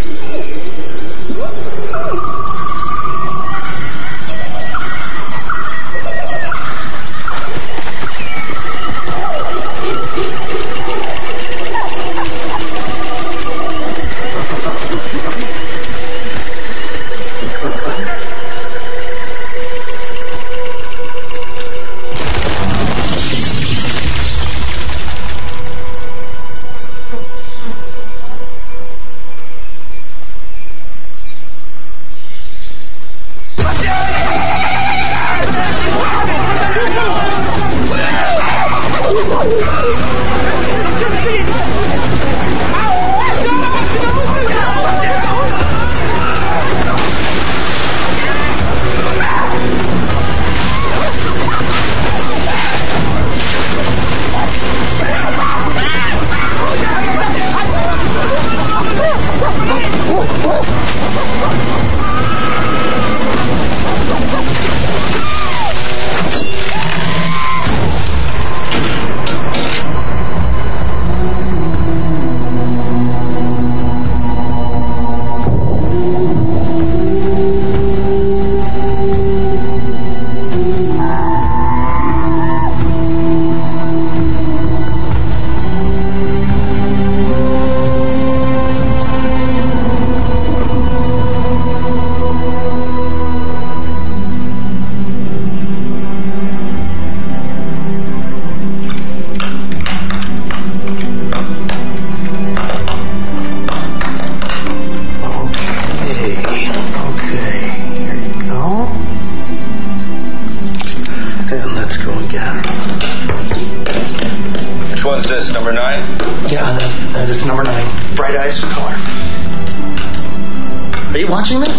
Watching this?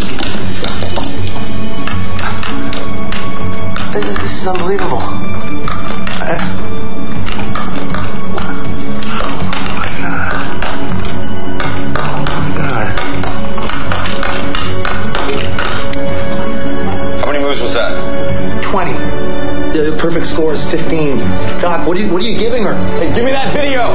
This is unbelievable. Oh my God. How many moves was that? 20. The perfect score is 15. Doc, what are you giving her? Hey, give me that video!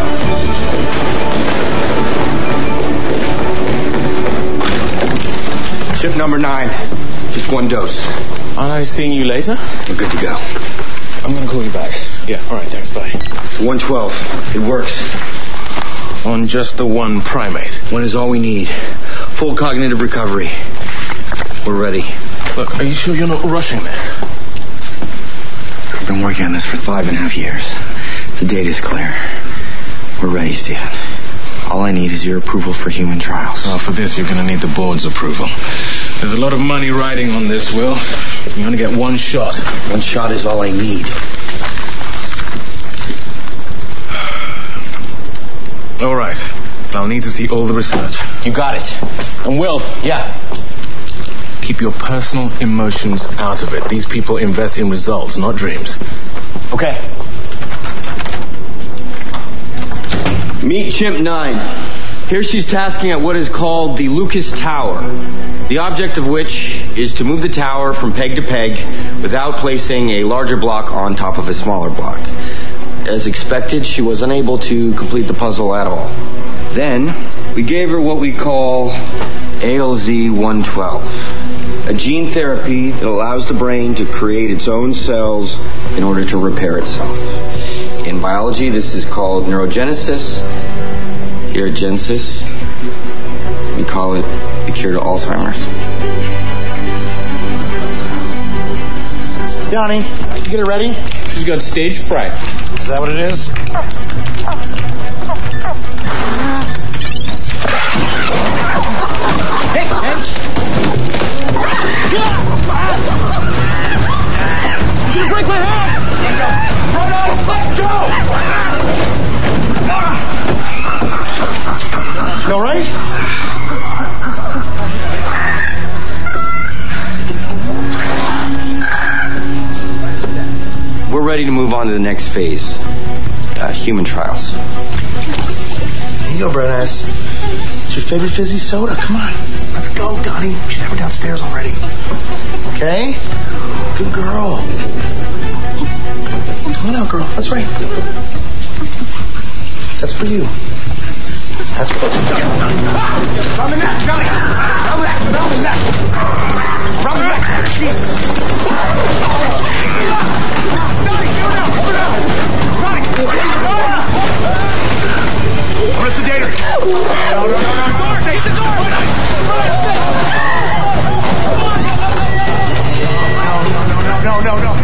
Chip number 9. Just one dose. Aren't I seeing you later? We're good to go. I'm going to call you back. Yeah, all right, thanks, bye. 112. It works. On just the one primate. One is all we need. Full cognitive recovery. We're ready. Look, are you sure you're not rushing this? I've been working on this for 5.5 years. The data's clear. We're ready, Stephen. All I need is your approval for human trials. Well, for this, you're going to need the board's approval. There's a lot of money riding on this, Will. You only get one shot. One shot is all I need. All right. But I'll need to see all the research. You got it. And Will, yeah. Keep your personal emotions out of it. These people invest in results, not dreams. Okay. Meet Chimp 9. Here she's tasking at what is called the Lucas Tower, the object of which is to move the tower from peg to peg without placing a larger block on top of a smaller block. As expected, she was unable to complete the puzzle at all. Then, we gave her what we call ALZ-112, a gene therapy that allows the brain to create its own cells in order to repair itself. In biology, this is called neurogenesis. Here at Genesis, we call it the cure to Alzheimer's. Donnie, you get her ready? She's got stage fright. Is that what it is? Hey, you're gonna break my hand! Protos, let go! You all right? We're ready to move on to the next phase, human trials. Here you go, Brad Ass. It's your favorite fizzy soda. Come on. Let's go, Donnie. We should have her downstairs already. Okay? Good girl. Come on out, girl. That's right. That's for you. That's good. Around the neck, Johnny. Around the neck. Around the neck. Jesus. Johnny, get her down. Hold her down. Johnny. I'm going to sedate her. No. Stay at the door. No.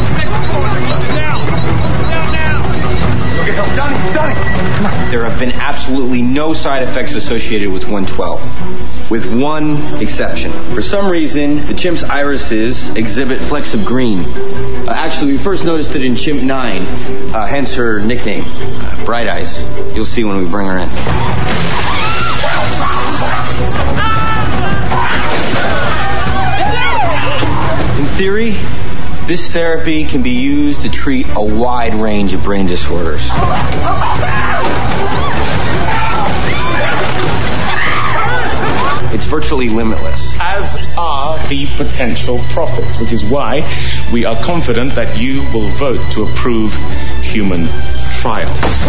Johnny. Come on. There have been absolutely no side effects associated with 112, with one exception. For some reason, the chimp's irises exhibit flecks of green. Actually, we first noticed it in Chimp 9, hence her nickname, Bright Eyes. You'll see when we bring her in. In theory, this therapy can be used to treat a wide range of brain disorders. It's virtually limitless. As are the potential profits, which is why we are confident that you will vote to approve human trial.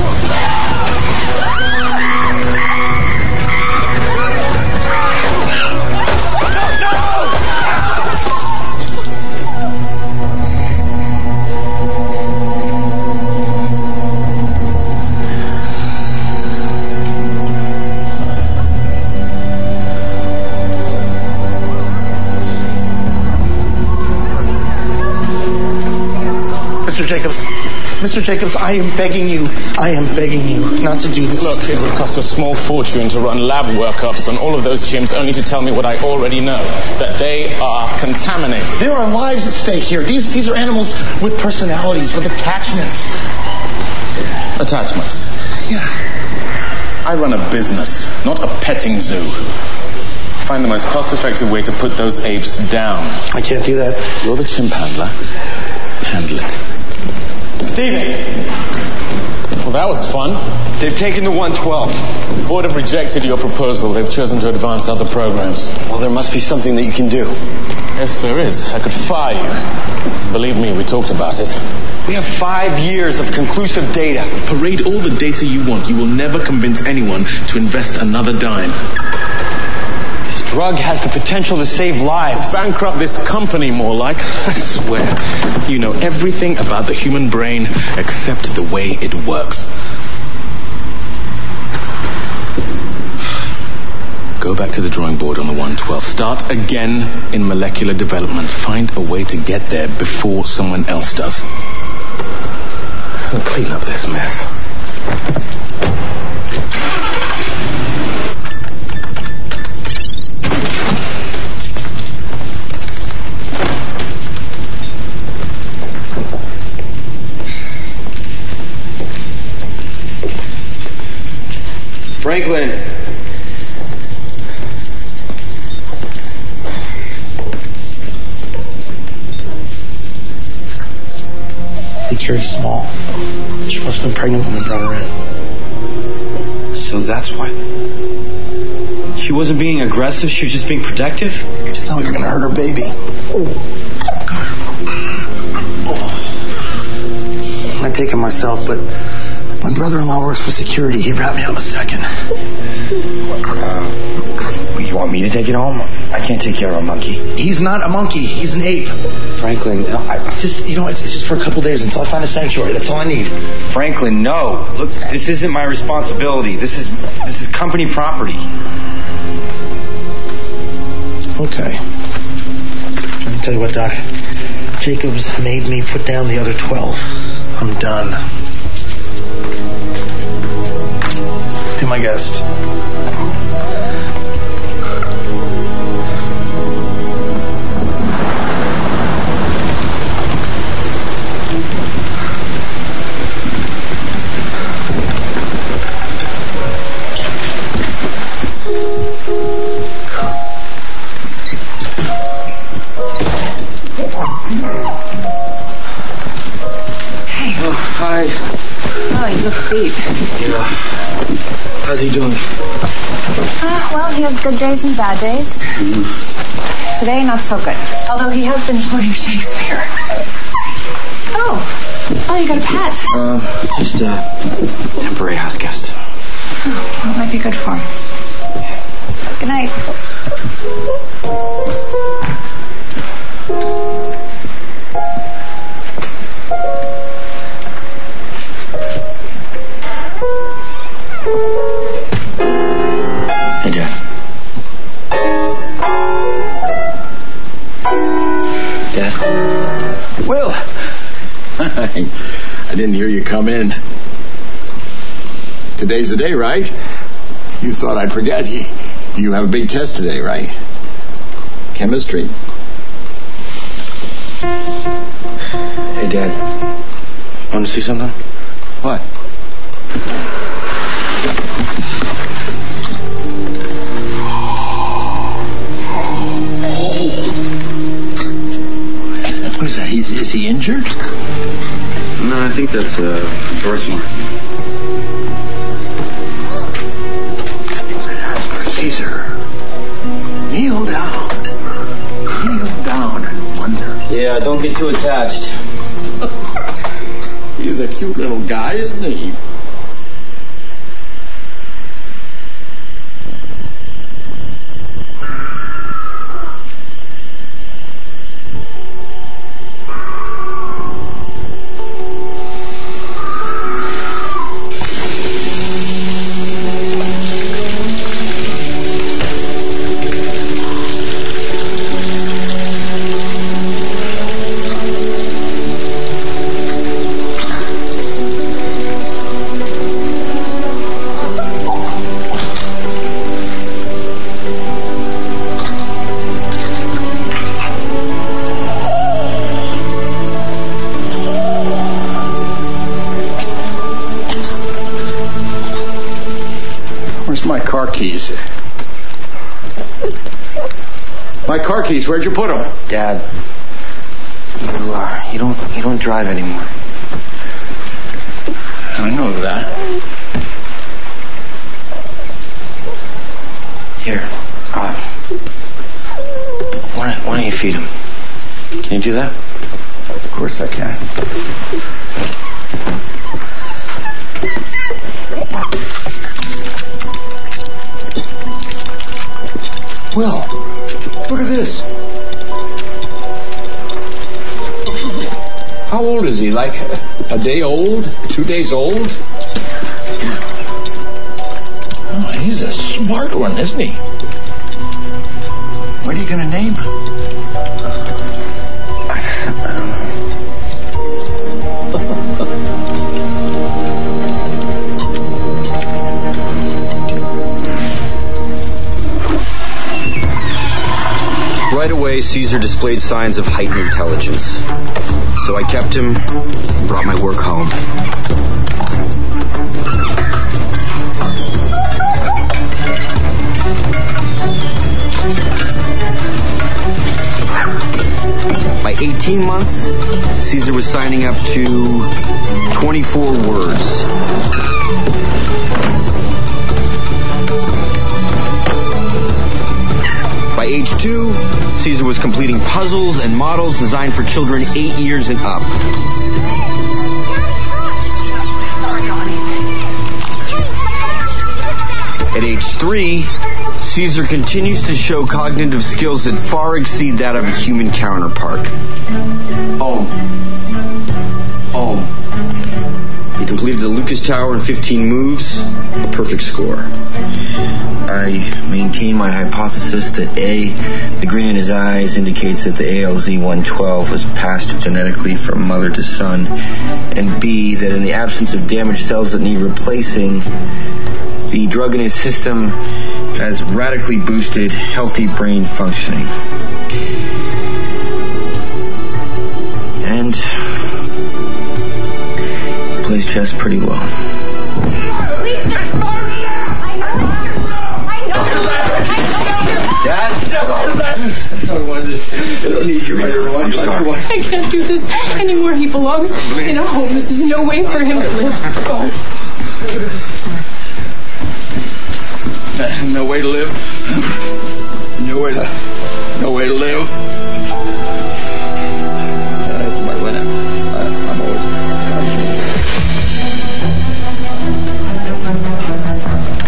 Mr. Jacobs, I am begging you not to do this. Look, it would cost a small fortune to run lab workups on all of those chimps only to tell me what I already know, that they are contaminated. There are lives at stake here. These are animals with personalities, with attachments. Attachments? Yeah. I run a business, not a petting zoo. Find the most cost-effective way to put those apes down. I can't do that. You're the chimp handler. Handle it. Steven! Well, that was fun. They've taken the 112. The board have rejected your proposal. They've chosen to advance other programs. Well, there must be something that you can do. Yes, there is. I could fire you. Believe me, we talked about it. We have 5 years of conclusive data. Parade all the data you want. You will never convince anyone to invest another dime. This drug has the potential to save lives. Bankrupt this company, more like. I swear. You know everything about the human brain except the way it works. Go back to the drawing board on the 112. Start again in molecular development. Find a way to get there before someone else does. And clean up this mess. Franklin. They carry small. She must have been pregnant when we brought her in. So that's why. She wasn't being aggressive, she was just being protective? She thought we were going to hurt her baby. I'm taking myself, but my brother-in-law works for security. He'd wrap me out in a second. You want me to take it home? I can't take care of a monkey. He's not a monkey. He's an ape. Franklin, no, It's just for a couple days until I find a sanctuary. That's all I need. Franklin, no. Look, this isn't my responsibility. This is company property. Okay. Let me tell you what, Doc. Jacobs made me put down the other 12. I'm done. Be my guest. Hi. Oh, you look beat. Yeah. How's he doing? Well, he has good days and bad days. Today, not so good. Although he has been quoting Shakespeare. Oh, you got a pet. Just a temporary house guest. Well, it might be good for him. Good night. Hey, Dad. Dad? Will! I didn't hear you come in. Today's the day, right? You thought I'd forget. You have a big test today, right? Chemistry. Hey, Dad. Want to see something? What? What is that? Is he injured? No, I think that's a birthmark. Caesar, kneel down. Kneel down and wonder. Yeah, don't get too attached. He's a cute little guy, isn't he? My car keys. My car keys, where'd you put them? Dad, you don't drive anymore. I know that. Here, why don't you feed him? Can you do that? Of course I can. Will, look at this. How old is he? Like a day old? 2 days old? Oh, he's a smart one, isn't he? What are you going to name him? I don't know. Right away, Caesar displayed signs of heightened intelligence. So I kept him and brought my work home. By 18 months, Caesar was signing up to 24 words. By age 2, Caesar was completing puzzles and models designed for children 8 years and up. At age 3, Caesar continues to show cognitive skills that far exceed that of a human counterpart. He completed the Lucas Tower in 15 moves, a perfect score. I maintain my hypothesis that A, the green in his eyes indicates that the ALZ-112 was passed genetically from mother to son, and B, that in the absence of damaged cells that need replacing, the drug in his system has radically boosted healthy brain functioning. And he plays chess pretty well. Please just throw me out! I know. Dad? I don't need you here. I'm sorry. I can't do this anymore. He belongs in a home. This is no way for him to live. No way to live. No way to live. That's my limit. I'm always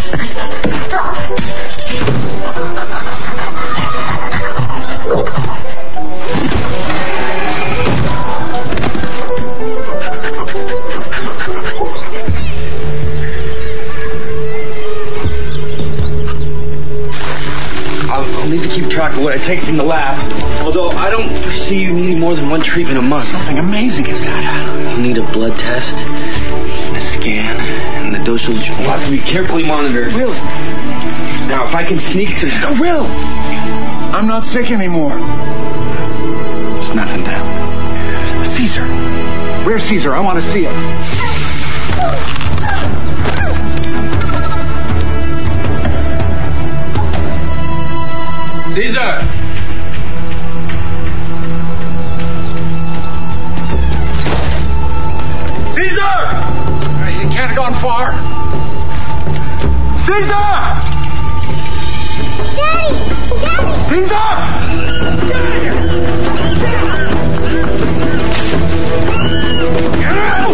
I'll need to keep track of what I take from the lab. Although I don't foresee you needing more than one treatment a month. Something amazing is that. You'll need a blood test, and a scan, and the dosage will have to be carefully monitored. Will. Now, if I can sneak some... No, Will. I'm not sick anymore. There's nothing there. Caesar. Where's Caesar? I want to see him. Caesar! Caesar! You can't have gone far. Caesar! Daddy! Daddy! Caesar! Get out!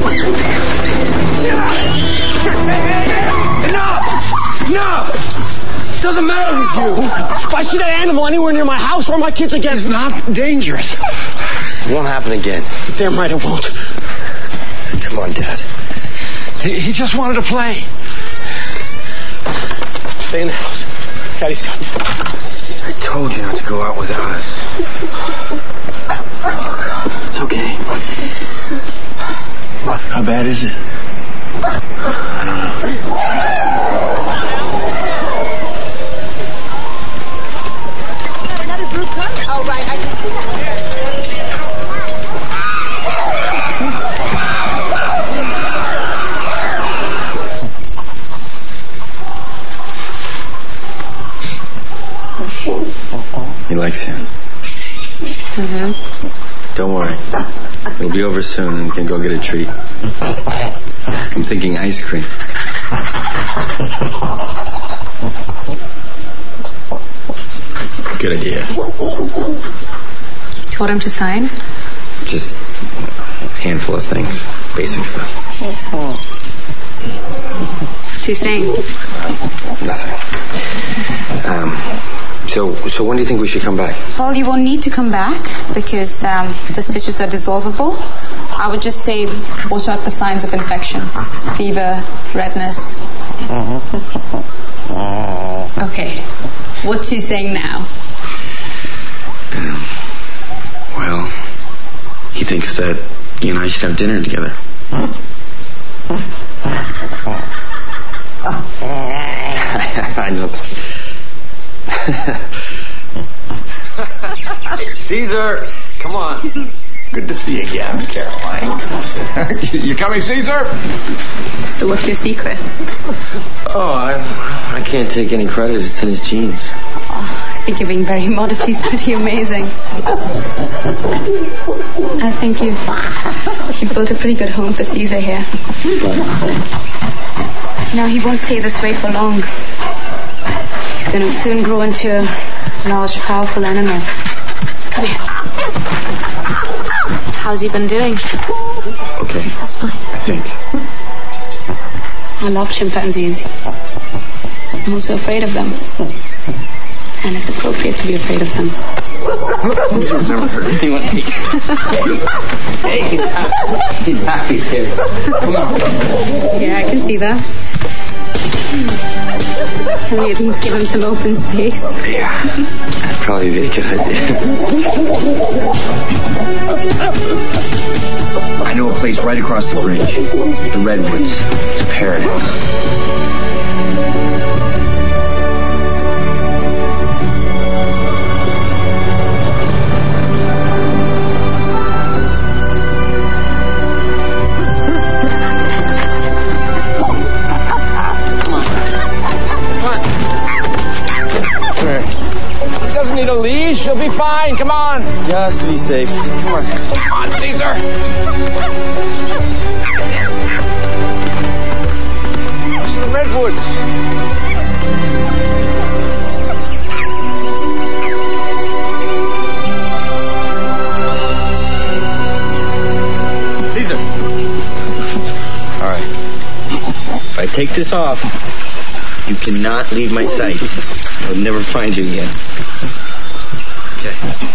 Enough! Enough! Doesn't matter with you. If I see that animal anywhere near my house or my kids again... It's not dangerous. It won't happen again. Damn right it won't. Come on, Dad. He just wanted to play. Stay in the house. Daddy's got you. I told you not to go out without us. It's okay. How bad is it? I don't know. Another group come? Oh, right. I can see that. He likes you. Mm-hmm. Don't worry. It'll be over soon and we can go get a treat. I'm thinking ice cream. Good idea. You told him to sign? Just a handful of things. Basic stuff. What's he saying? Nothing. So when do you think we should come back? Well, you won't need to come back because the stitches are dissolvable. I would just say watch out for signs of infection. Fever, redness. Okay. What's he saying now? Well, he thinks that you and I should have dinner together. I know. Caesar, come on. Good to see you again, Caroline. You coming, Caesar? So what's your secret? Oh, I can't take any credit. It's in his genes. I think you're being very modest. He's pretty amazing. I think you've built a pretty good home for Caesar here. No, he won't stay this way for long. He's going to soon grow into a large, powerful animal. Come here. How's he been doing? Okay. That's fine. I think. I love chimpanzees. I'm also afraid of them. And it's appropriate to be afraid of them. Caesar's never hurt anyone. Hey, he's happy here. Come on. Yeah, I can see that. Can we at least give him some open space? Yeah, that'd probably be a good idea. I know a place right across the bridge. The Redwoods. It's a paradise. Need a leash? You'll be fine. Come on. Just to be safe. Come on. Come on, Caesar. It's the Redwoods. Caesar. All right. If I take this off, You cannot leave my sight. I'll never find you again. Okay.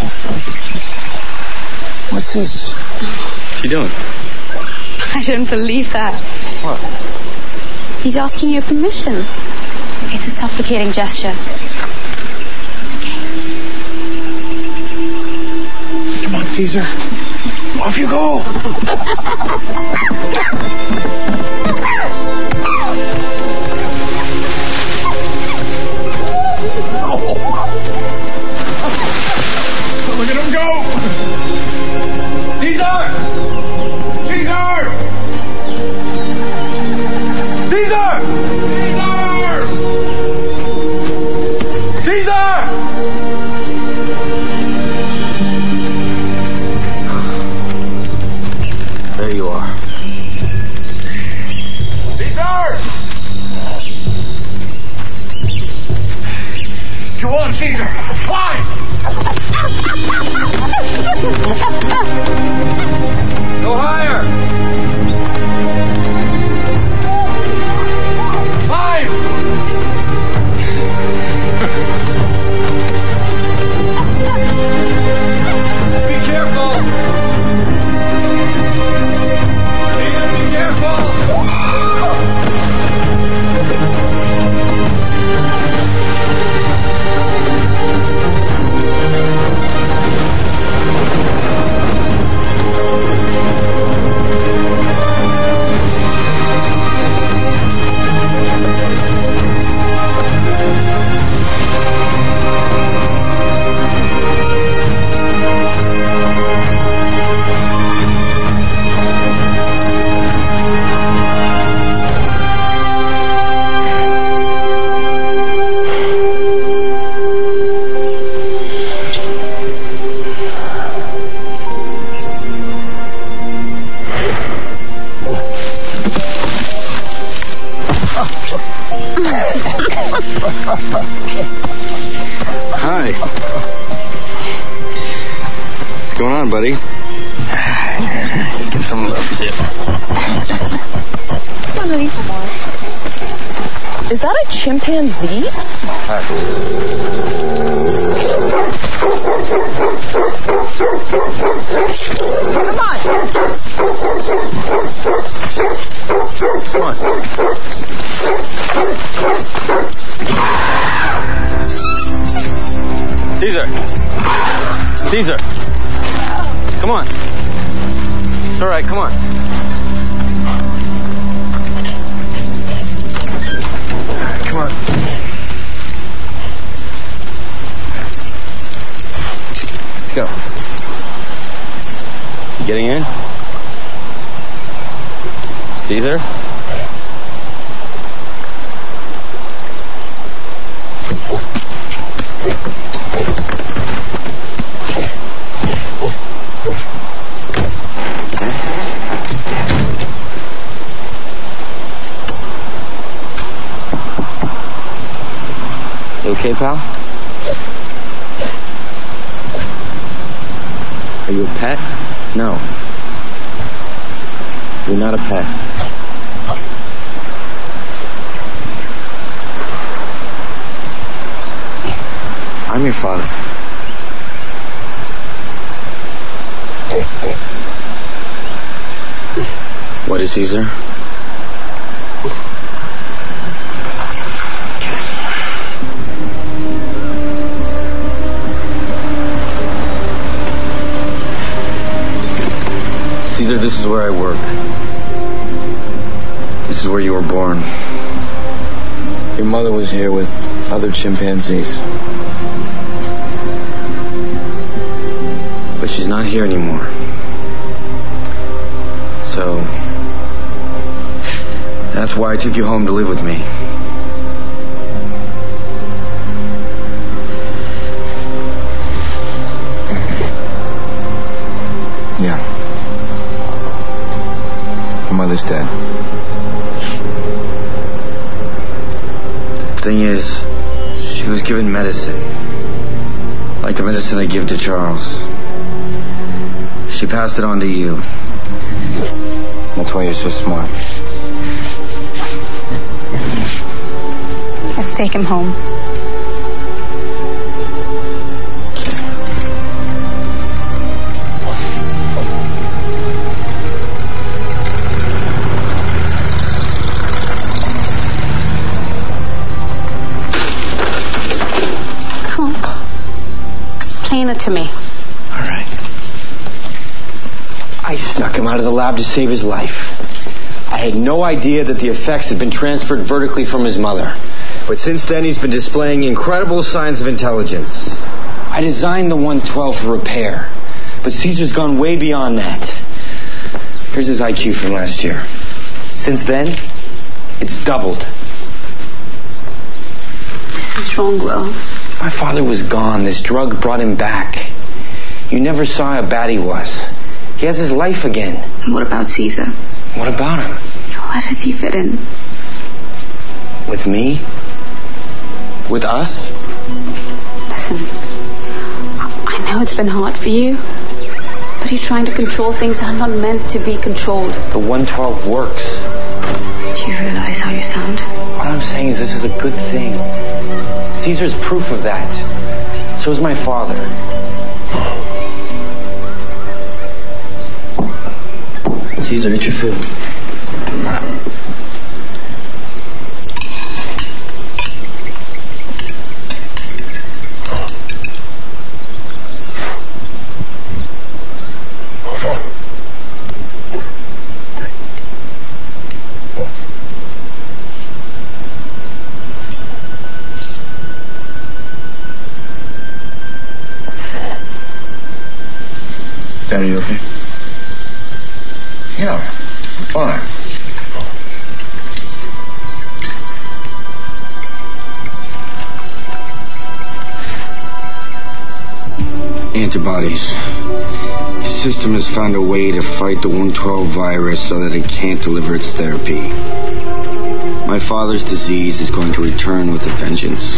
What's this? What's he doing? I don't believe that. What? He's asking your permission. It's a supplicating gesture. It's okay. Come on, Caesar. Off you go. Look at him go! Caesar! Caesar! Caesar! Caesar! Caesar! There you are. Caesar! Go on, Caesar! Climb! Go higher! Climb! Be careful! Caesar, be careful! Hi. What's going on, buddy? Get some love, Zip. Come on, honey. Is that a chimpanzee? Come on. Come on. Caesar! Caesar! Come on. It's all right, come on. Come on. Let's go. You getting in? Caesar? You okay, pal? Are you a pet? No. You're not a pet. I'm your father. What is Caesar? Caesar, this is where I work. This is where you were born. Your mother was here with other chimpanzees. But she's not here anymore. So, that's why I took you home to live with me. Yeah. Your mother's dead. The thing is, she was given medicine. Like the medicine I give to Charles. She passed it on to you. That's why you're so smart. take him home. Come on. Explain it to me. All right. I snuck him out of the lab to save his life. I had no idea that the effects had been transferred vertically from his mother. But since then, he's been displaying incredible signs of intelligence. I designed the 112 for repair, but Caesar's gone way beyond that. Here's his IQ from last year. Since then, it's doubled. This is wrong, Will. My father was gone. This drug brought him back. You never saw how bad he was. He has his life again. And what about Caesar? What about him? Where does he fit in? With me? With us? Listen, I know it's been hard for you, but you're trying to control things that are not meant to be controlled. The 112 works. Do you realize how you sound? All I'm saying is this is a good thing. Caesar's proof of that. So is my father. Caesar, eat your food. Dad, are you okay? Yeah, I'm fine. Antibodies. His system has found a way to fight the 112 virus so that it can't deliver its therapy. My father's disease is going to return with a vengeance.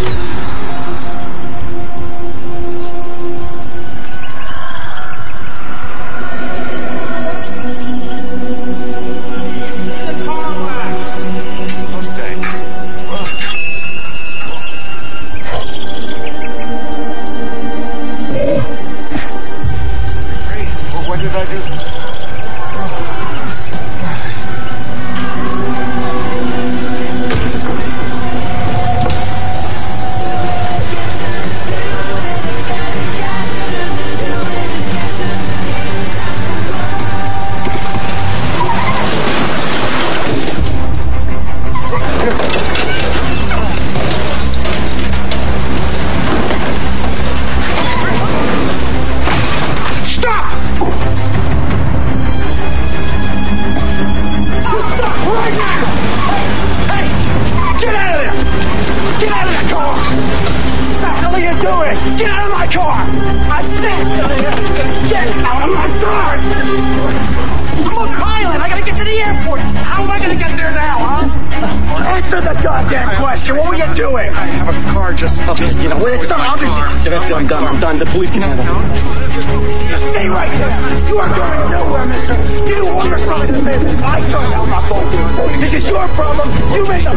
I'm done. The police can handle it. Just stay right there. You are going nowhere, mister. You are something to me. I turned out my phone. This is your problem. You make the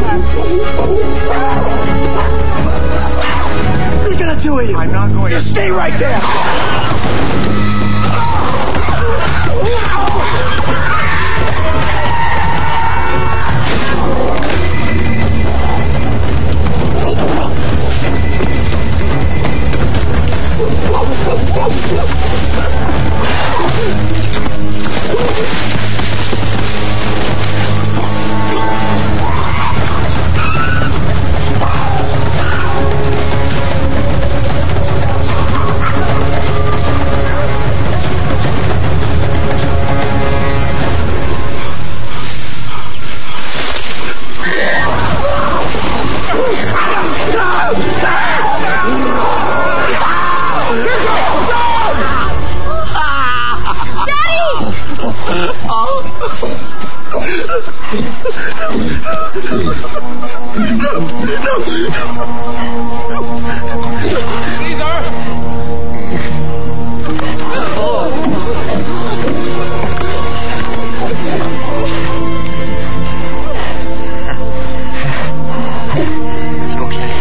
What are you going to do with you? I'm not going to. Just stay right there. It's okay.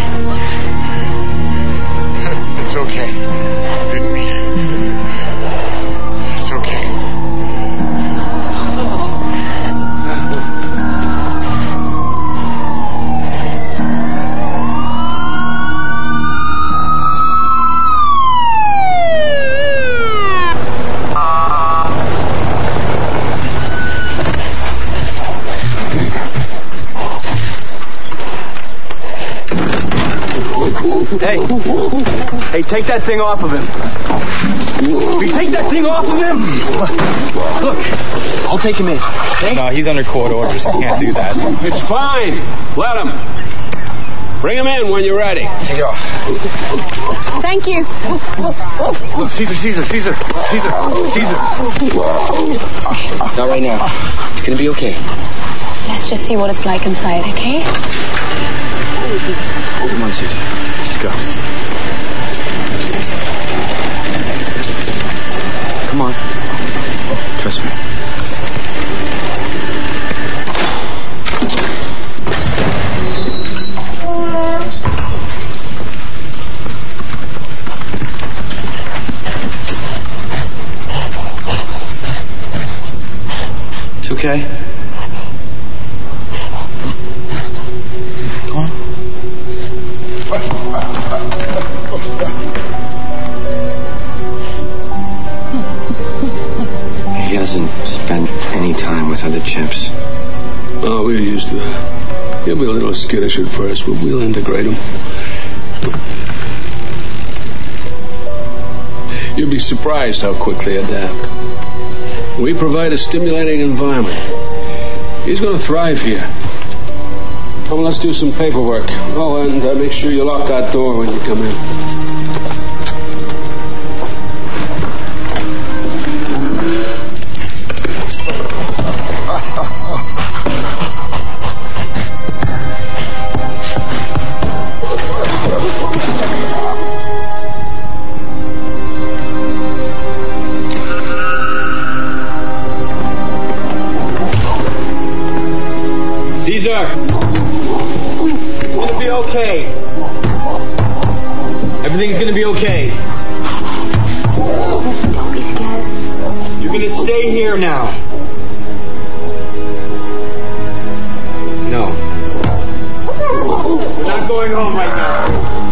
Hey, take that thing off of him. Take that thing off of him. Look, I'll take him in. Okay? No, he's under court orders. He can't do that. It's fine. Let him. Bring him in when you're ready. Take it off. Thank you. Look, Caesar. Not right now. It's gonna be okay. Let's just see what it's like inside, okay? Come on, Caesar. Let's go. Come on. Trust me. It's okay. Go on. He hasn't spent any time with other chimps. Oh, we're used to that. He'll be a little skittish at first, but we'll integrate him. You'll be surprised how quick they adapt. We provide a stimulating environment. He's going to thrive here. Come on, let's do some paperwork. Oh, and make sure you lock that door when you come in. Caesar! It's gonna be okay. Everything's gonna be okay. Don't be scared. You're gonna stay here now. No. We're not going home right now.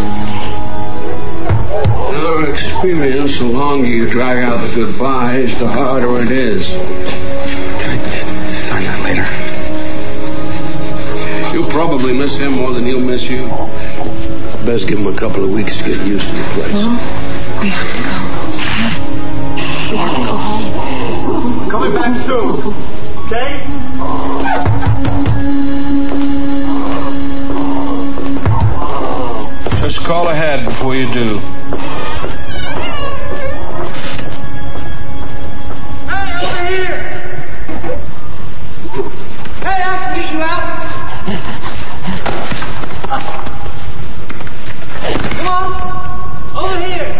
Our experience, the longer you drag out the goodbyes, the harder it is. Can I just sign that later? You'll probably miss him more than he'll miss you. Best give him a couple of weeks to get used to the place. Well, we have to go. We have to go home. Coming back soon. Okay? Just call ahead before you do. Hey, over here! Hey, I can get you out. Come on, over here.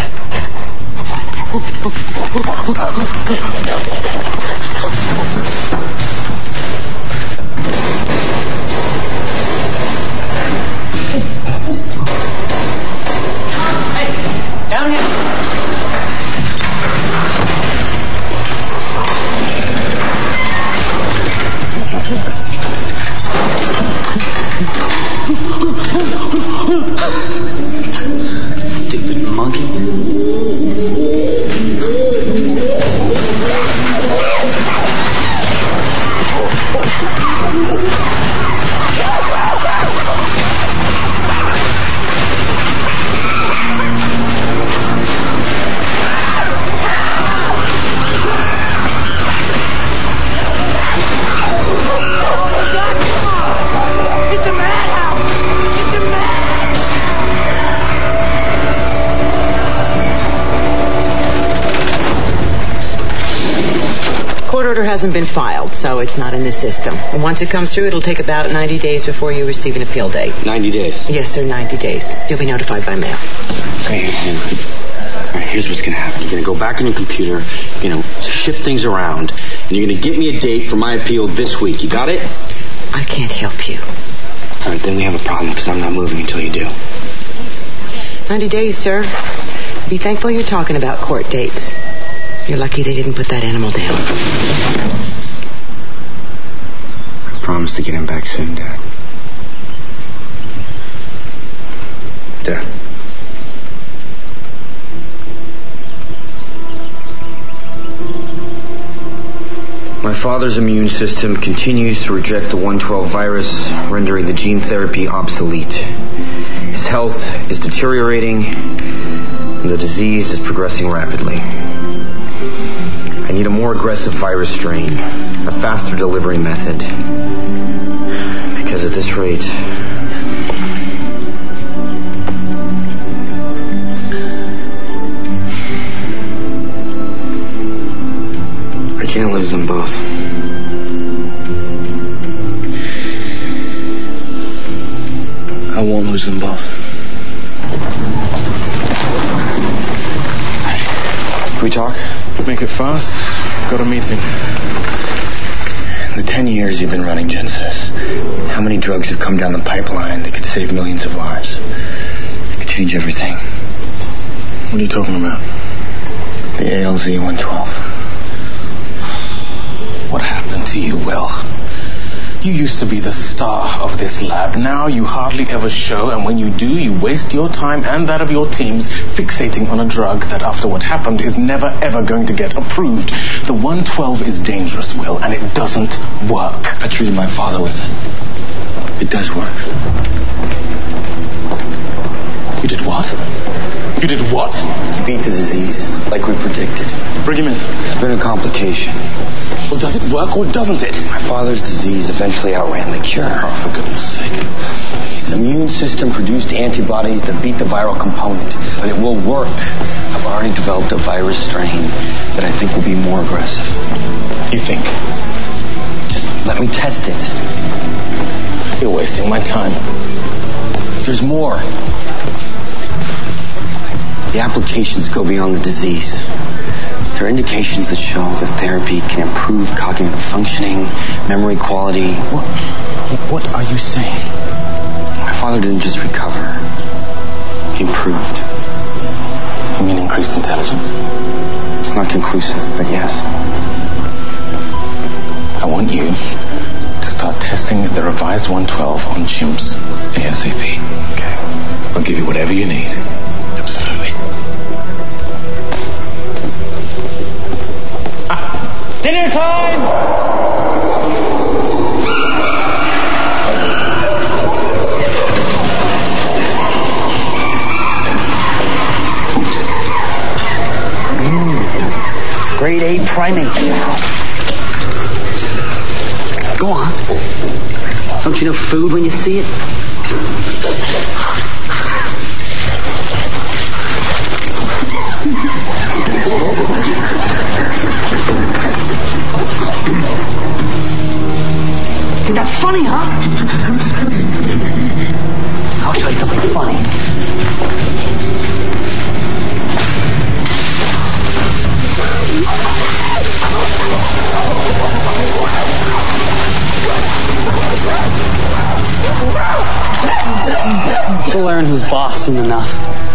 Hey, down here. Stupid monkey. It's a madhouse. It's a madhouse. Court order hasn't been filed, so it's not in the system. And once it comes through, it'll take about 90 days before you receive an appeal date. 90 days. Yes, sir, 90 days. You'll be notified by mail. Okay, Henry. All right, here's what's going to happen. You're going to go back on your computer, you're going to shift things around, and you're going to get me a date for my appeal this week. You got it? I can't help you. All right, then we have a problem because I'm not moving until you do. 90 days, sir. Be thankful you're talking about court dates. You're lucky they didn't put that animal down. I promise to get him back soon, Dad. Dad. My father's immune system continues to reject the 112 virus, rendering the gene therapy obsolete. His health is deteriorating, and the disease is progressing rapidly. I need a more aggressive virus strain, a faster delivery method. Because at this rate, I can't lose them both. I won't lose them both. Can we talk? Make it fast. Got a meeting. In the 10 years you've been running Genesis, how many drugs have come down the pipeline that could save millions of lives? It could change everything. What are you talking about? The ALZ-112. What happened to you, Will? You used to be the star of this lab. Now you hardly ever show, and when you do, you waste your time and that of your teams fixating on a drug that, after what happened, is never ever going to get approved. The 112 is dangerous, Will, and it doesn't work. I treated my father with it. It does work. You did what? You did what? He beat the disease, like we predicted. Bring him in. It's been a complication. Well, does it work or doesn't it? My father's disease eventually outran the cure. Oh, for goodness sake. The immune system produced antibodies that beat the viral component, but it will work. I've already developed a virus strain that I think will be more aggressive. You think? Just let me test it. You're wasting my time. There's more. The applications go beyond the disease. There are indications that show the therapy can improve cognitive functioning, memory quality. What are you saying? My father didn't just recover. He improved. You mean increased intelligence? It's not conclusive, but yes. I want you to start testing the revised 112 on chimps ASAP. Okay. I'll give you whatever you need. Absolutely. Dinner time! Grade A primate. Go on. Don't you know food when you see it? Think that's funny, huh? I'll show you something funny. We'll learn who's boss soon enough.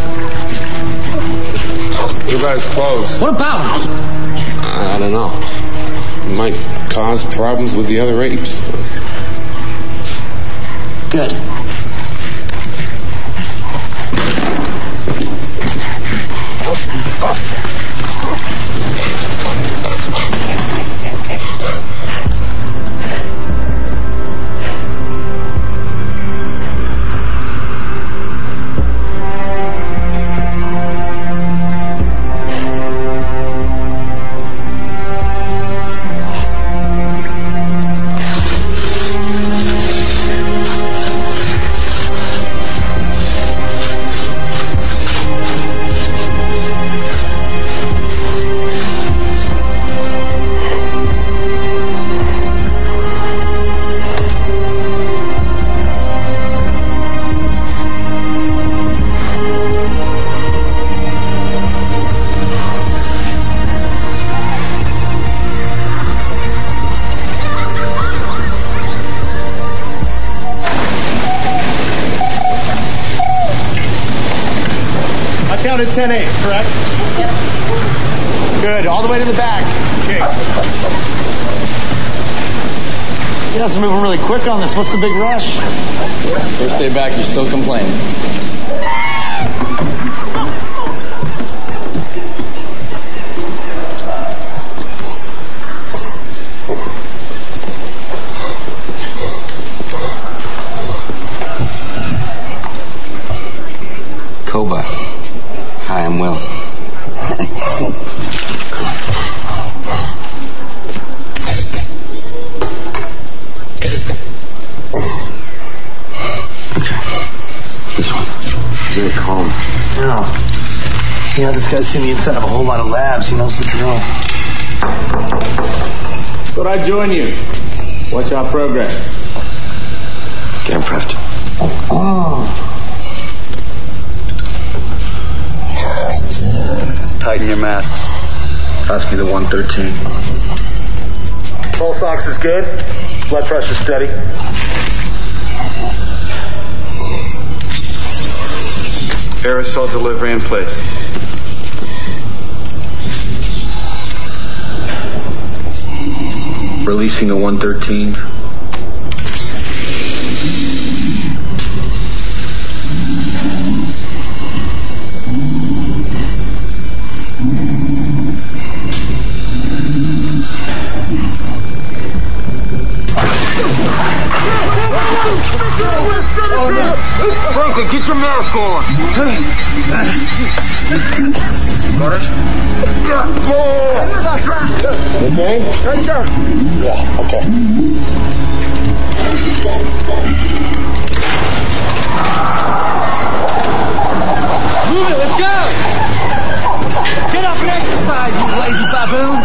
You guys close. What about him? I don't know. It might cause problems with the other apes. Good. Counted 10 apes, correct? Yep. Good. All the way to the back. Okay. You guys are moving really quick on this. What's the big rush? First day back, you're still complaining. Koba. Hi, I'm Will. Okay. This one. Very calm. Yeah, this guy's seen the inside of a whole lot of labs. He knows the drill. Thought I'd join you. What's our progress? Getting prepped. Tighten your mask. Pass me the 113. Pulse ox is good. Blood pressure steady. Aerosol delivery in place. Releasing the 113. Franklin, get your mask on. Got it? Okay? Yeah, okay. Move it, let's go! Get up and exercise, you lazy baboons!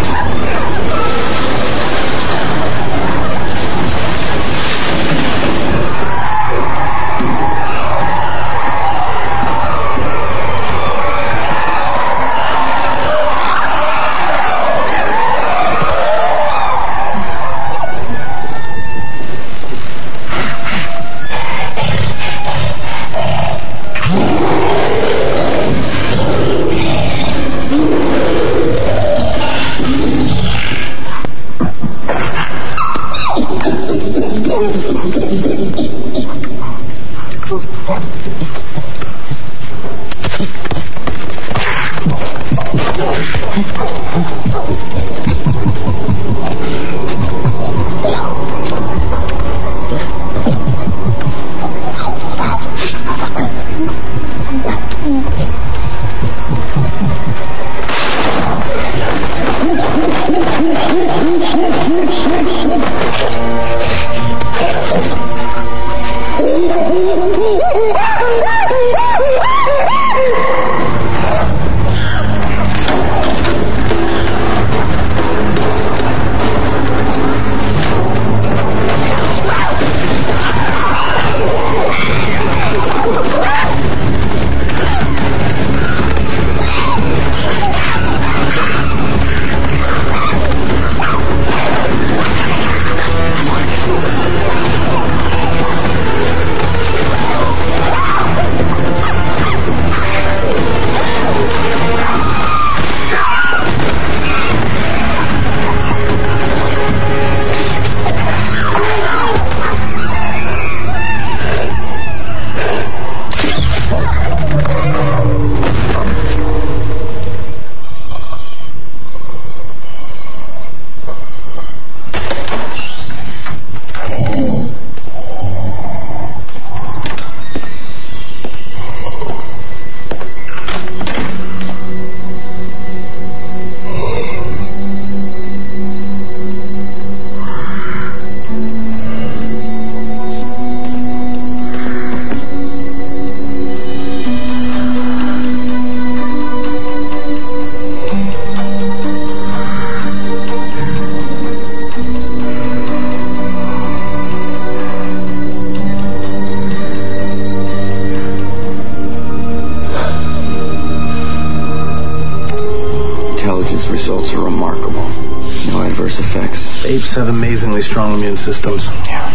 Results are remarkable. No adverse effects. Apes have amazingly strong immune systems. Yeah.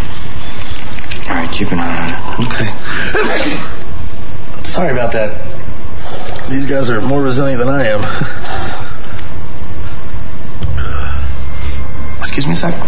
All right, keep an eye on it. Okay. Sorry about that. These guys are more resilient than I am. Excuse me a sec.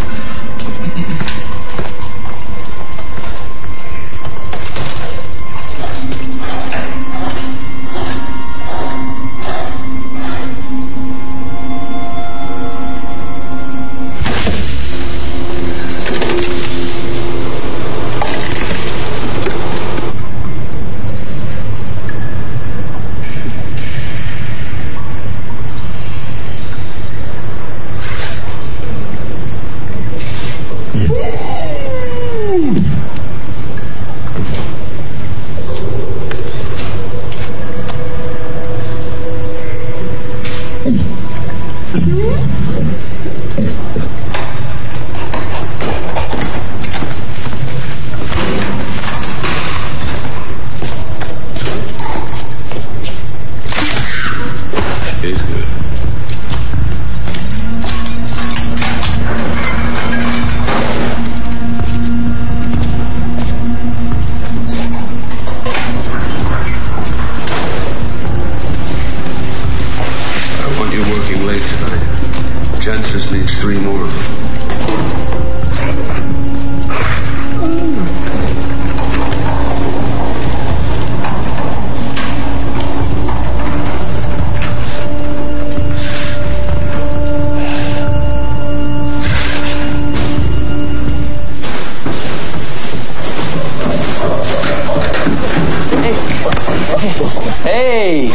Hey!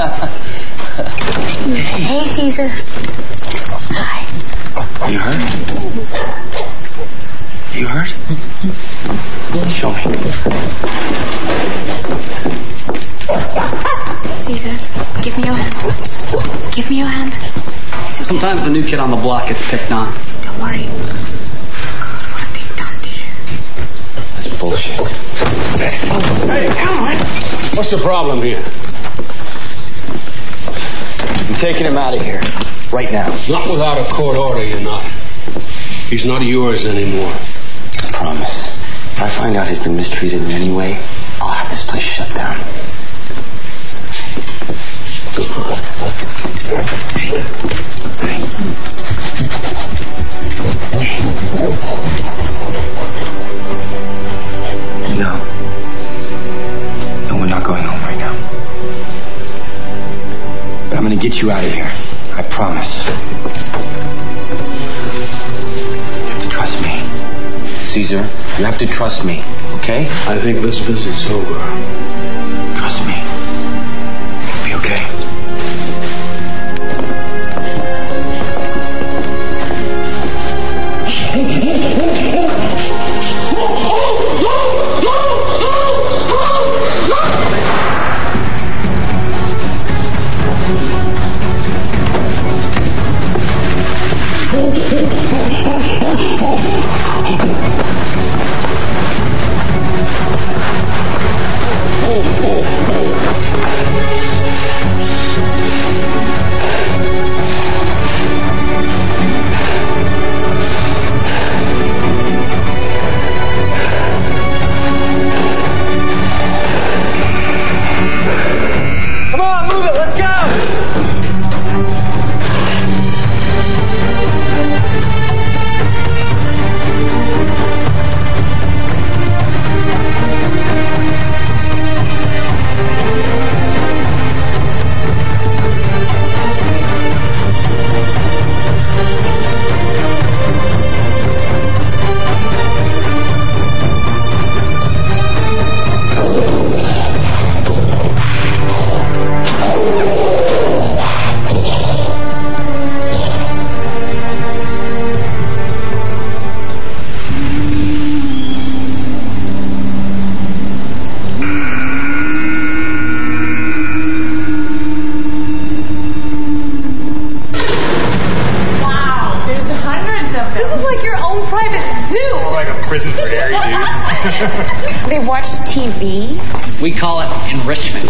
Hey, Caesar. Hi. You hurt? You hurt? Show me. Caesar, give me your hand. Give me your hand. Okay. Sometimes the new kid on the block gets picked on. Don't worry. God, what have they done to you? That's bullshit. Hey, Alan! What's the problem here? I'm taking him out of here. Right now. Not without a court order, you're not. He's not yours anymore. I promise. If I find out he's been mistreated in any way, I'll have this place shut down. Go on. No. No, we're not going home right now. But I'm going to get you out of here. I promise. You have to trust me. Caesar, you have to trust me, okay? I think this visit's over. Trust me. It'll be okay. Prison for hairy dudes. They watch TV? We call it enrichment.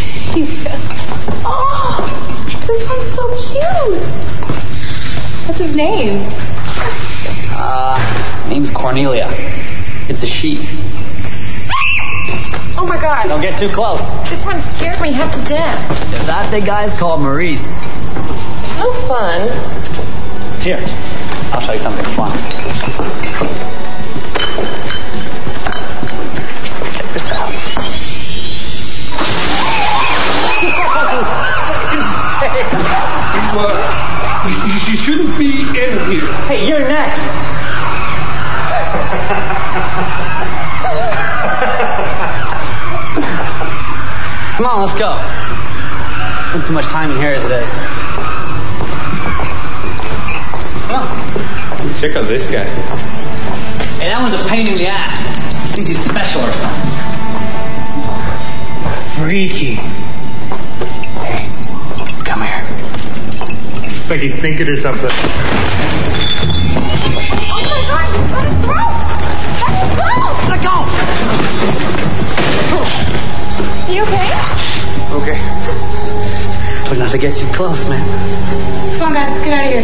Oh, this one's so cute. What's his name? Name's Cornelia. It's a she. Oh my God. Don't get too close. This one scared me half to death. That big guy's called Maurice. No fun. Here, I'll show you something fun. Check this out. You shouldn't be in here. Hey, you're next. Come on, let's go. Spend too much time in here as it is. Come on. Check out this guy. Hey, that one's a pain in the ass. I think he's special or something. Freaky. Hey, come here. It's like he's thinking or something. Oh my God, let it go! Let it go! You okay? Okay. But not to get too close, man. Come on, guys, let's get out of here.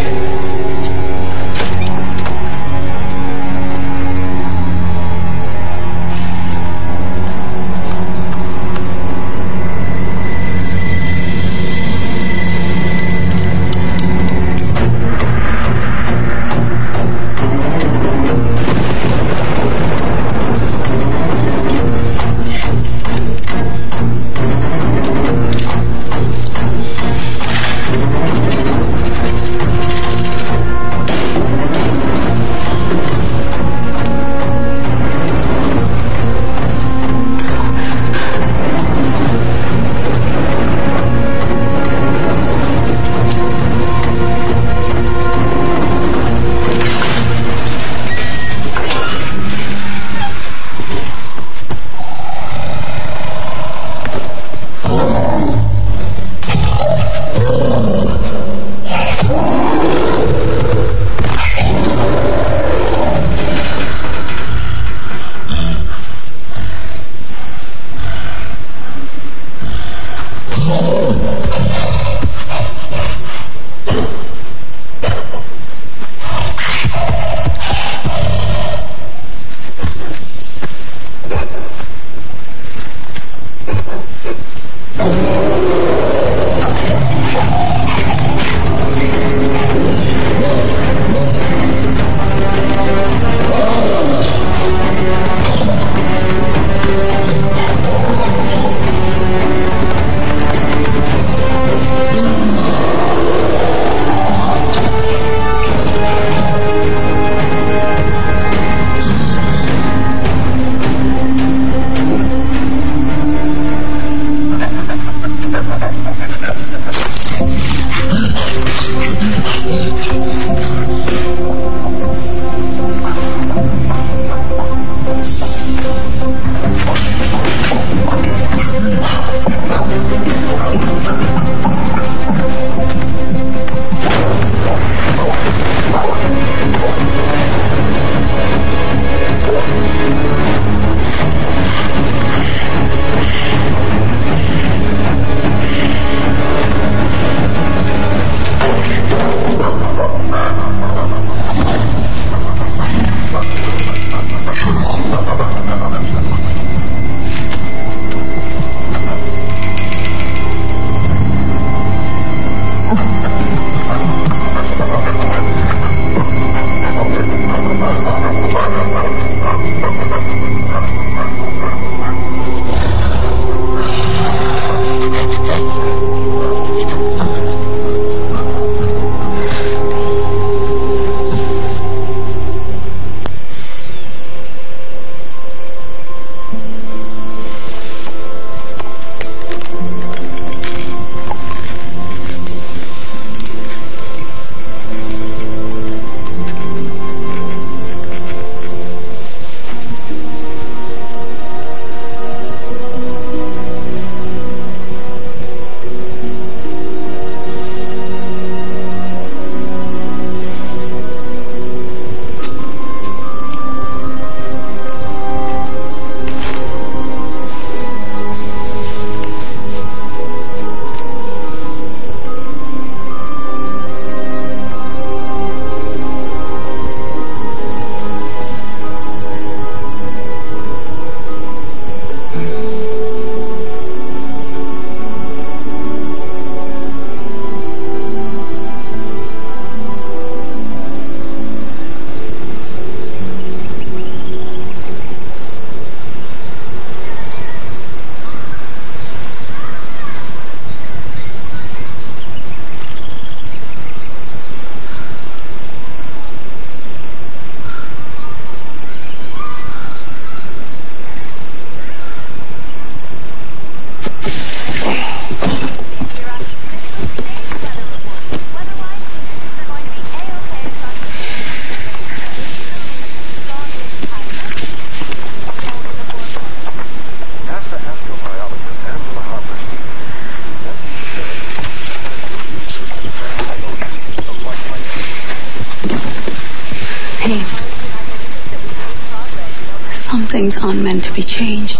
things aren't meant to be changed.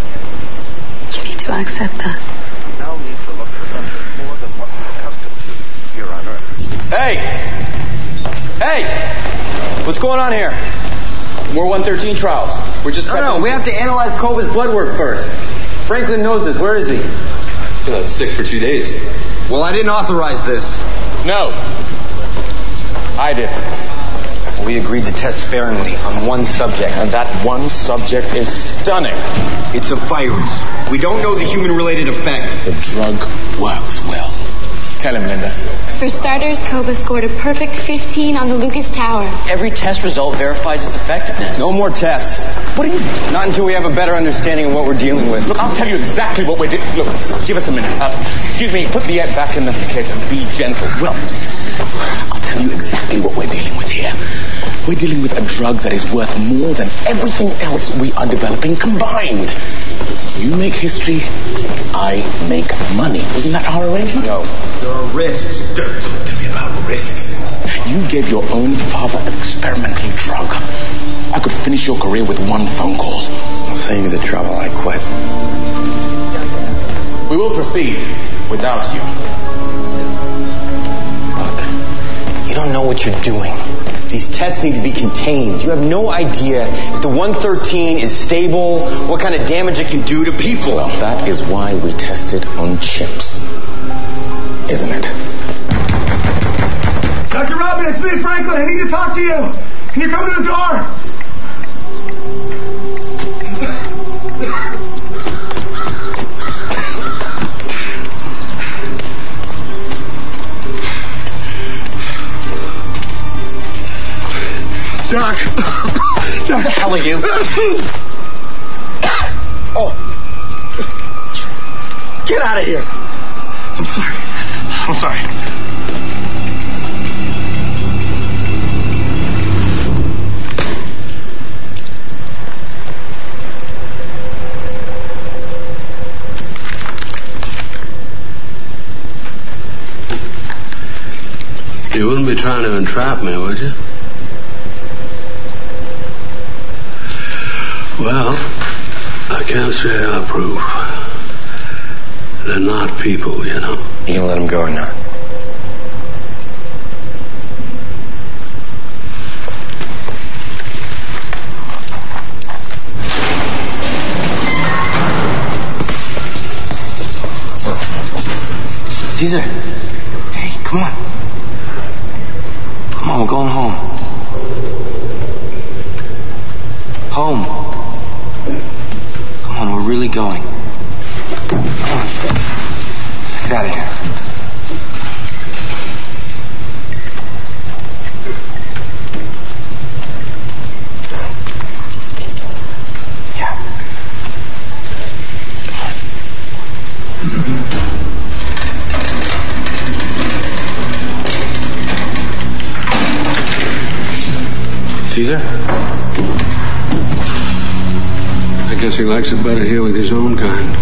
You need to accept that. Now need to look for something more than what we're accustomed to here on Earth. Hey! Hey! What's going on here? More 113 trials. We're just... No, we have to analyze Kova's blood work first. Franklin knows this. Where is he? It's sick for 2 days. Well, I didn't authorize this. No. I did. We agreed to test sparingly on one subject. And that one subject is stunning. It's a virus. We don't know the human-related effects. The drug works well. Tell him, Linda. For starters, Kova scored a perfect 15 on the Lucas Tower. Every test result verifies its effectiveness. No more tests. What are you... Not until we have a better understanding of what we're dealing with. Look, I'll tell you exactly what we're doing. Look, just give us a minute. Excuse me, put the egg back in the kit and be gentle. Well, I'll tell you exactly what we're dealing with here. We're dealing with a drug that is worth more than everything else we are developing combined. You make history, I make money. Wasn't that our arrangement? No. There are risks. Don't talk to me about risks. You gave your own father an experimental drug. I could finish your career with one phone call. I'll save you the trouble. I quit. We will proceed. without you. Look, you don't know what you're doing. These tests need to be contained. You have no idea if the 113 is stable, what kind of damage it can do to people. Well, that is why we test it on chimps. Isn't it? Dr. Robin, it's me, Franklin. I need to talk to you. Can you come to the door? Doc. Doc. Who the hell are you? Oh. Get out of here. I'm sorry. I'm sorry. You wouldn't be trying to entrap me, would you? Well, I can't say I approve. They're not people, you know. You gonna let them go or not? Caesar. Hey, come on. Come on, we're going home. Home. Come on, we're really going. Come on. Let's get out of here. Caesar? I guess he likes it better here with his own kind.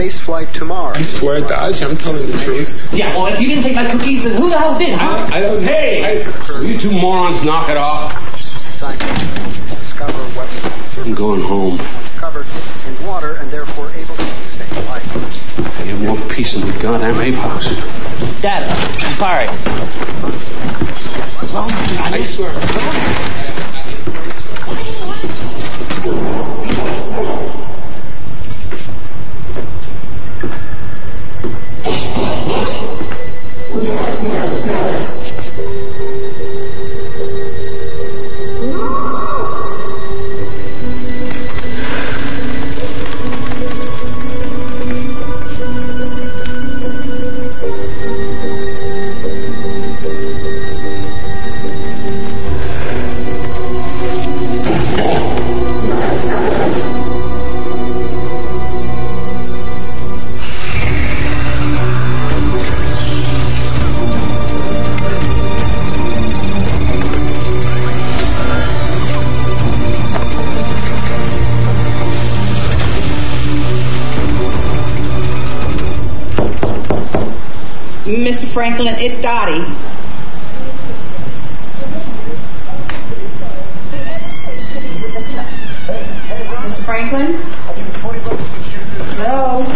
space flight tomorrow. I swear, Dodge, I'm telling the truth. Yeah, well, if you didn't take my cookies, then who the hell did, huh? I don't... Hey! You two morons, knock it off. Scientists discover weapons I'm going home. covered in water and therefore able to sustain life. I have more peace in the goddamn ape house. Dad, I'm sorry. Well, I swear. Mr. Franklin, it's Dottie. Mr. Franklin? Hello?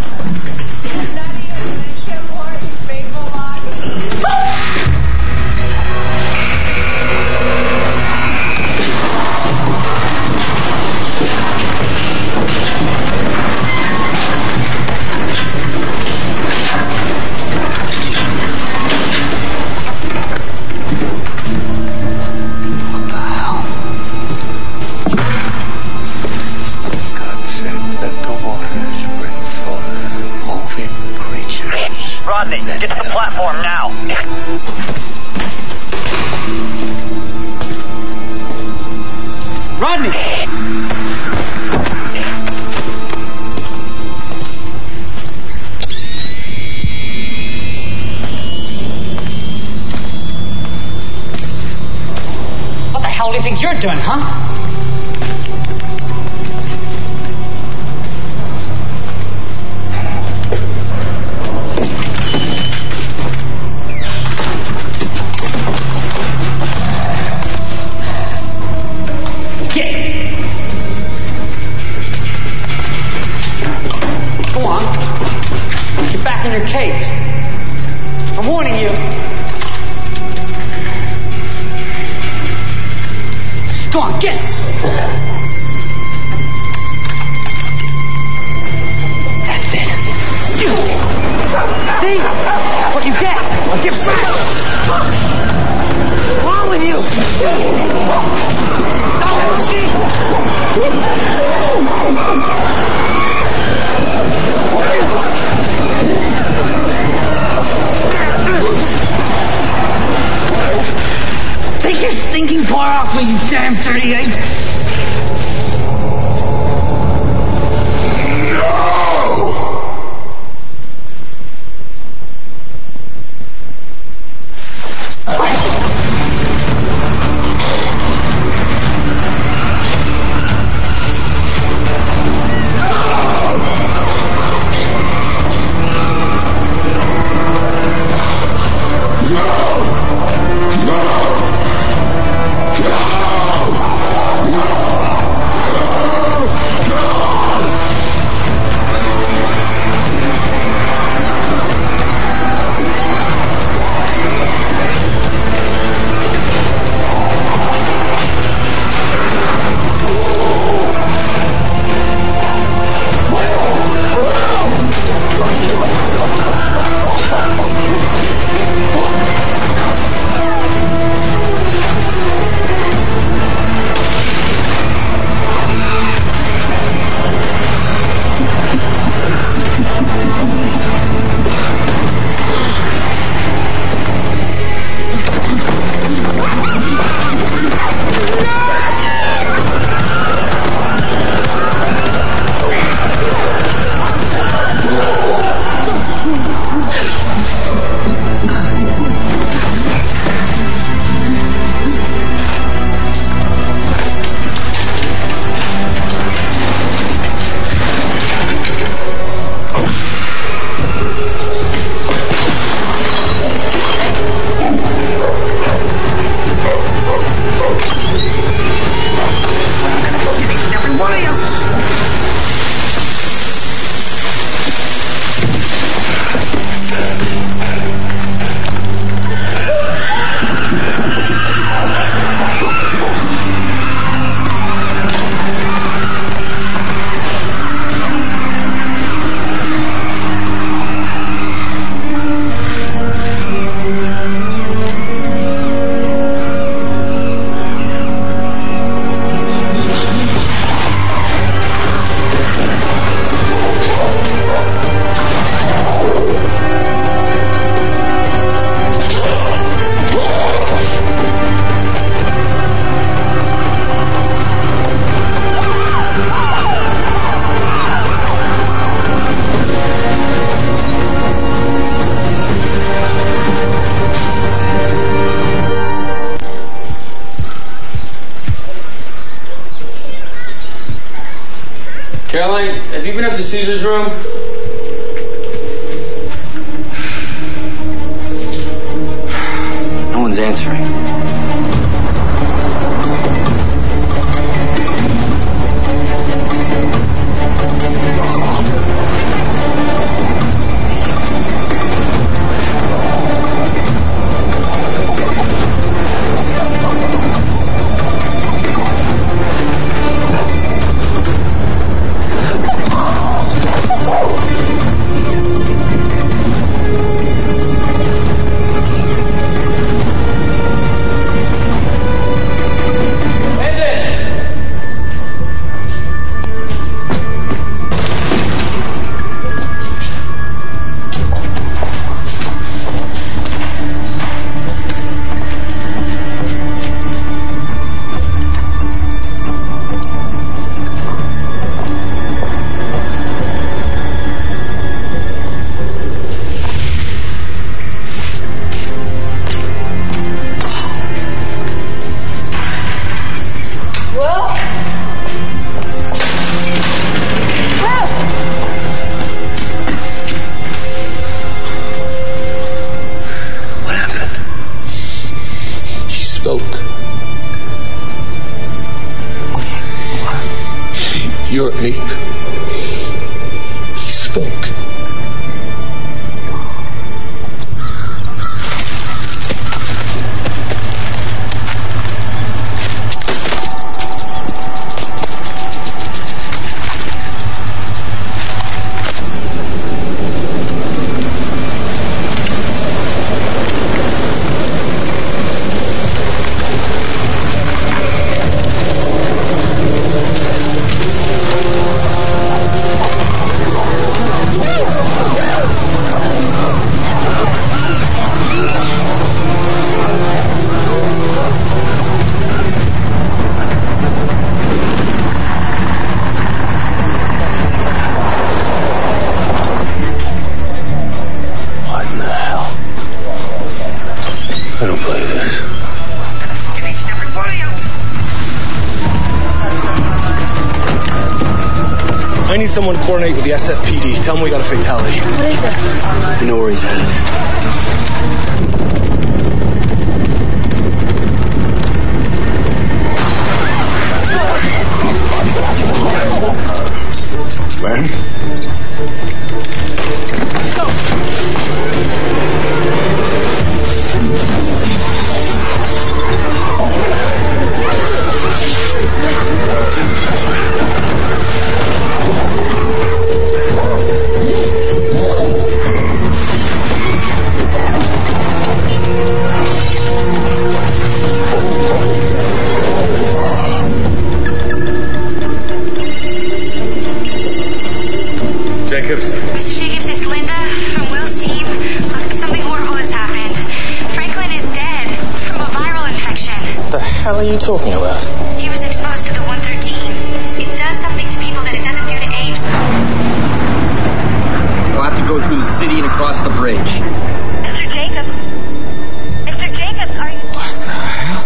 Rodney, get to the platform now. Rodney! What the hell do you think you're doing, huh? In your cage. I'm warning you. Go on, get. That's it. See? What you get? I'll get back. What's wrong with you? Take your stinking paw off me, you damn 38! No! Caroline, have you been up to Caesar's room? No one's answering. Your ape. He spoke. Someone coordinate with the SFPD. Tell them we got a fatality. What is it? We know where he's headed. Glenn? Let's go. Jacobs. Mr. Jacobs, it's Linda from Will's team. Look, something horrible has happened. Franklin is dead from a viral infection. What the hell are you talking about? He was exposed to the 113. It does something to people that it doesn't do to apes. We'll have to go through the city and across the bridge. Mr. Jacobs. Mr. Jacobs, are you... What the hell?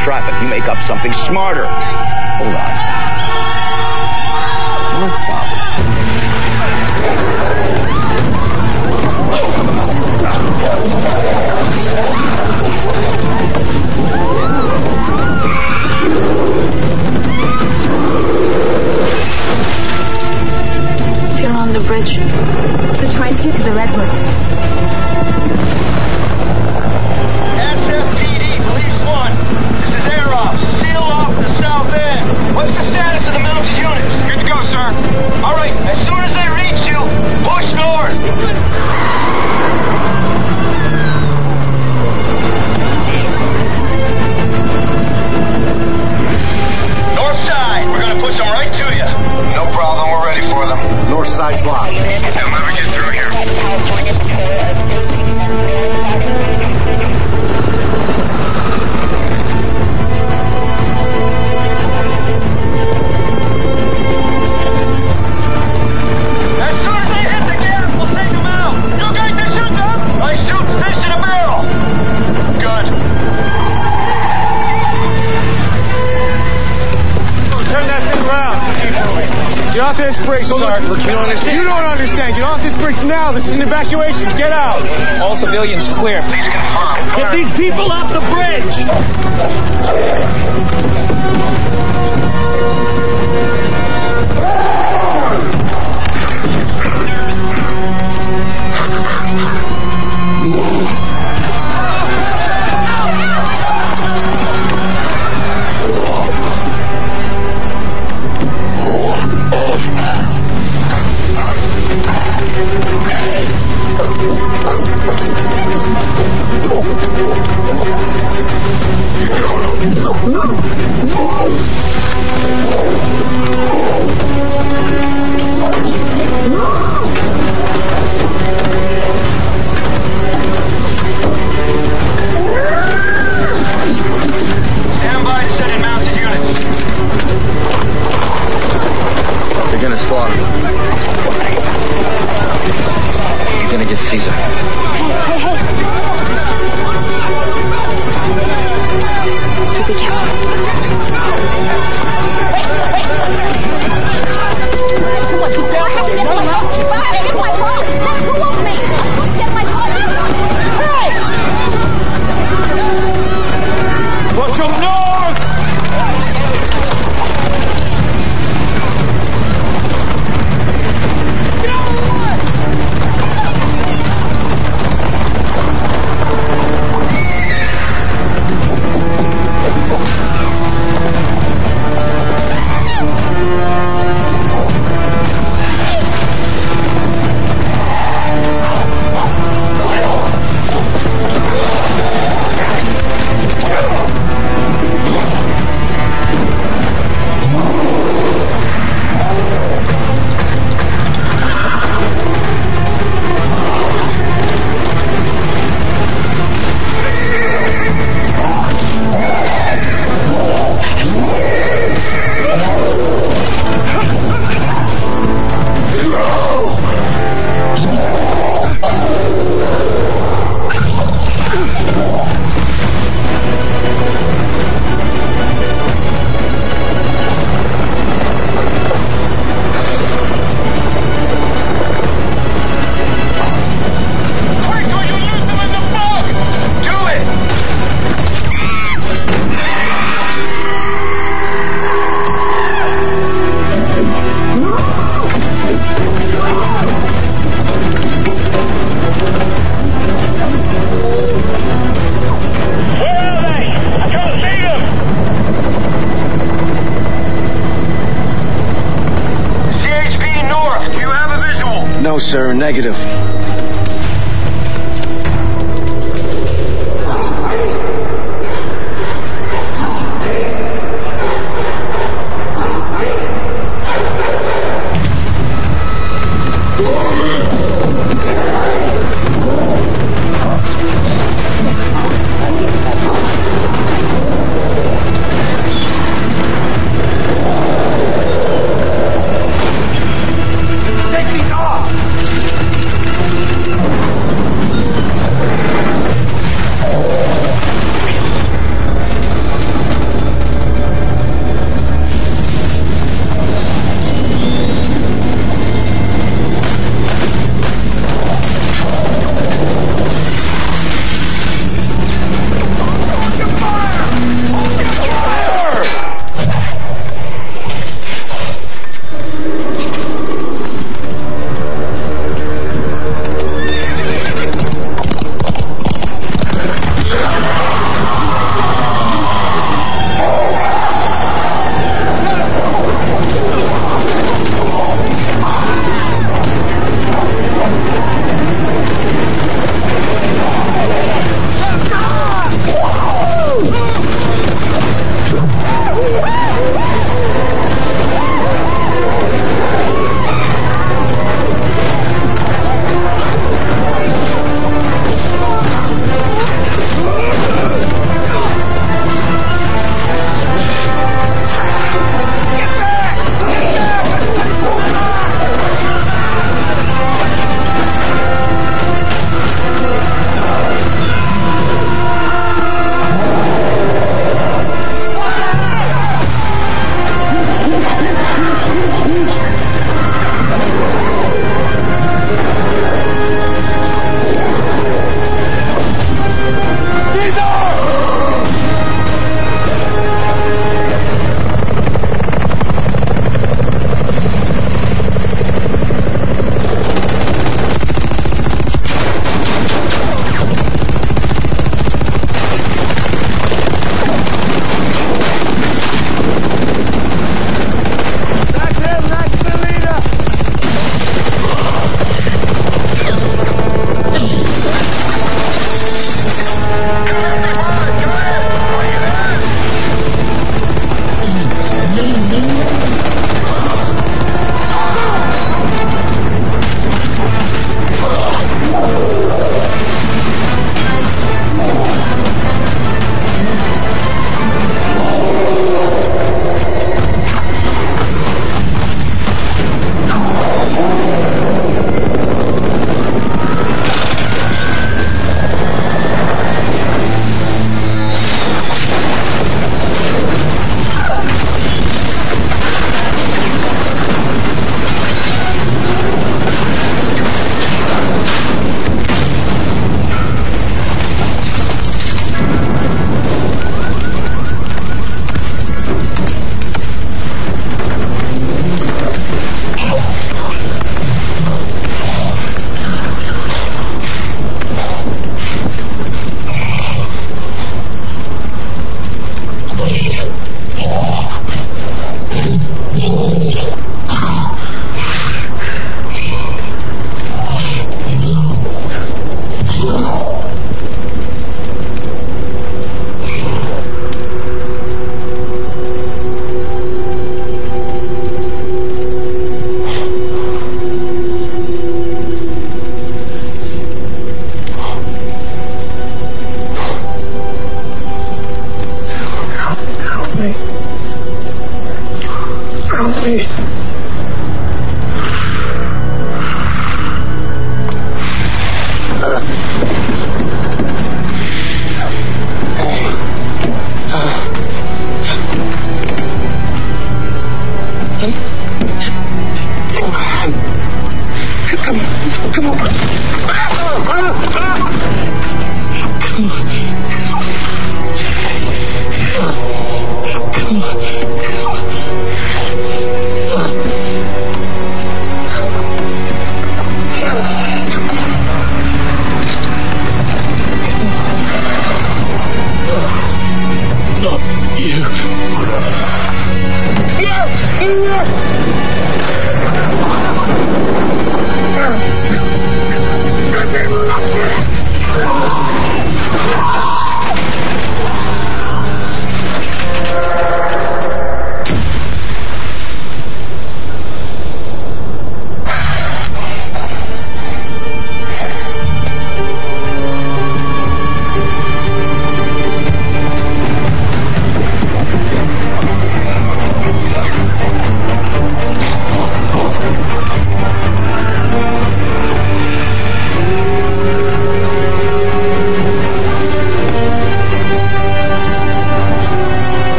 traffic, you make up something smarter. Hold on. Where's Bob? They're on the bridge. They're trying to get to the Redwoods. SFPD, Police 1. This is Air Ops. Seal off the south end. What's the status of the Mills units? Good to go, sir. All right, as soon as they reach you, push north. North side. We're going to push them right to you. No problem. We're ready for them. North side's locked. They'll never get through here. As soon as they hit the gas, we'll take them out. You guys can shoot them. I shoot fish in a barrel. Good. Turn that thing around. Keep moving. Get off this bridge, sir. Look, you don't understand. You don't understand. Get off this bridge now. This is an evacuation. Get out. All civilians clear. Please confirm. Get these people off the bridge!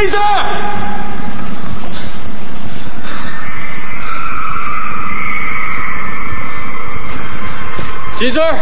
Caesar?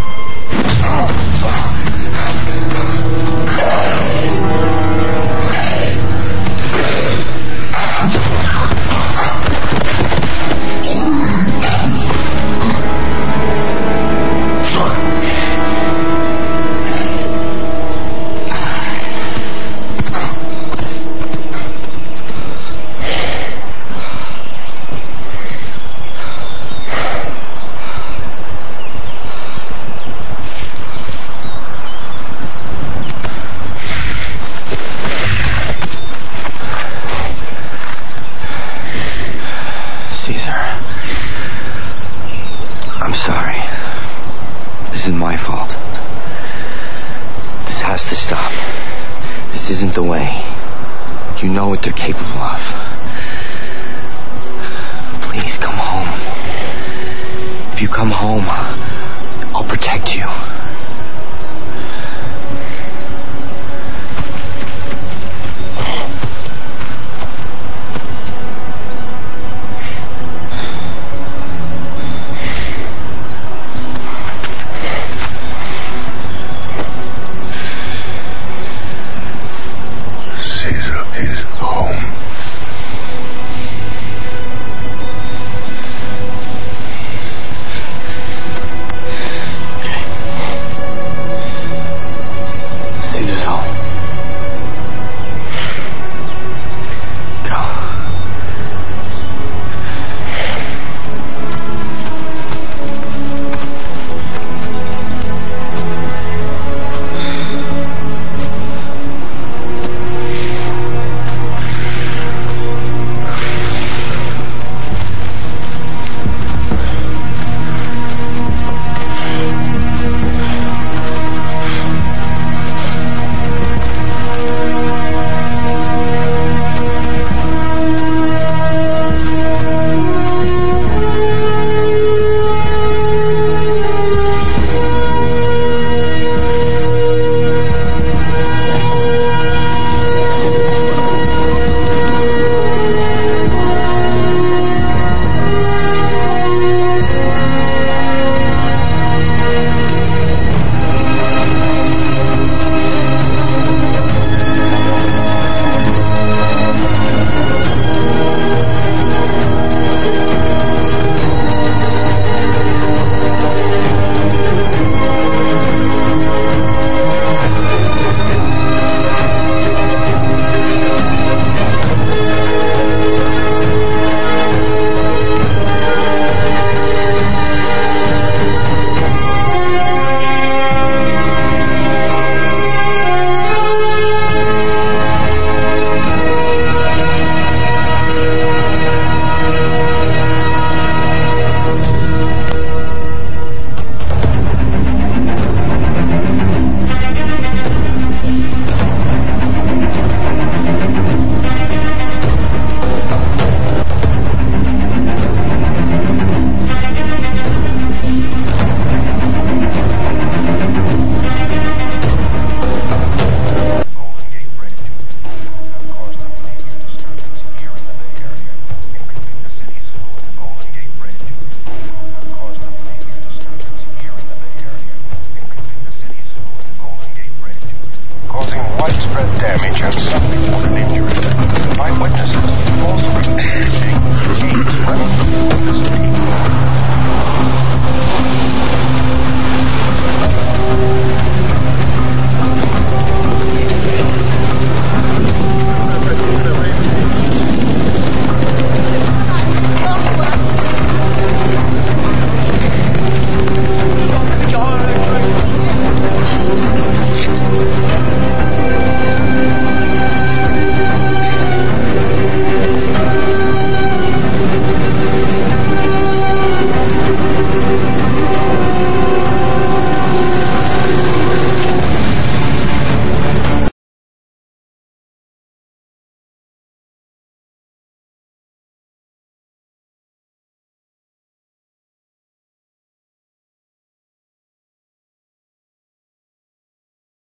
The way. You know what they're capable of. Please come home. If you come home, I'll protect you. Caesar is home.